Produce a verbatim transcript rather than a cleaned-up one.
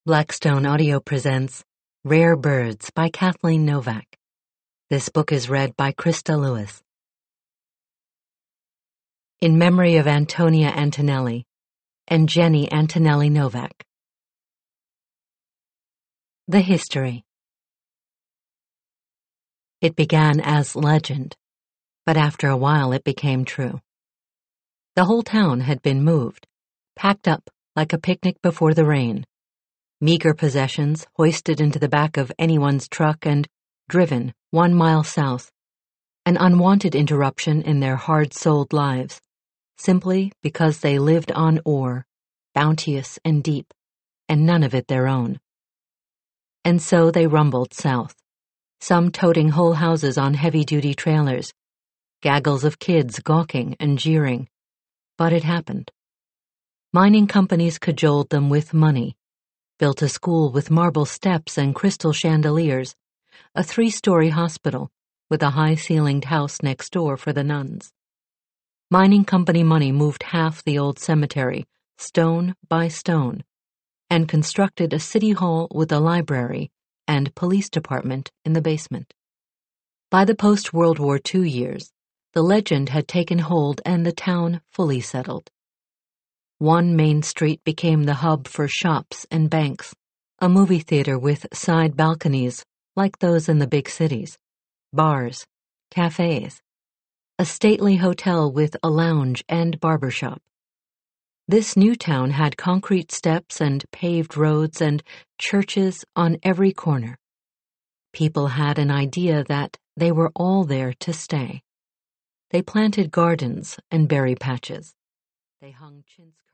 Blackstone Audio presents Rare Birds by Kathleen Novak. This book is read by Krista Lewis. In memory of Antonia Antonelli and Jenny Antonelli Novak. The history. It began as legend, but after a while it became true. The whole town had been moved, packed up like a picnic before the rain. Meager possessions hoisted into the back of anyone's truck and driven one mile south, an unwanted interruption in their hard-souled lives, simply because they lived on ore, bounteous and deep, and none of it their own. And so they rumbled south, some toting whole houses on heavy-duty trailers, gaggles of kids gawking and jeering. But it happened. Mining companies cajoled them with money, built a school with marble steps and crystal chandeliers, a three-story hospital with a high-ceilinged house next door for the nuns. Mining company money moved half the old cemetery, stone by stone, and constructed a city hall with a library and police department in the basement. By the post-World War Two years, the legend had taken hold and the town fully settled. One main street became the hub for shops and banks, a movie theater with side balconies like those in the big cities, bars, cafes, a stately hotel with a lounge and barber shop. This new town had concrete steps and paved roads and churches on every corner. People had an idea that they were all there to stay. They planted gardens and berry patches. They hung chintz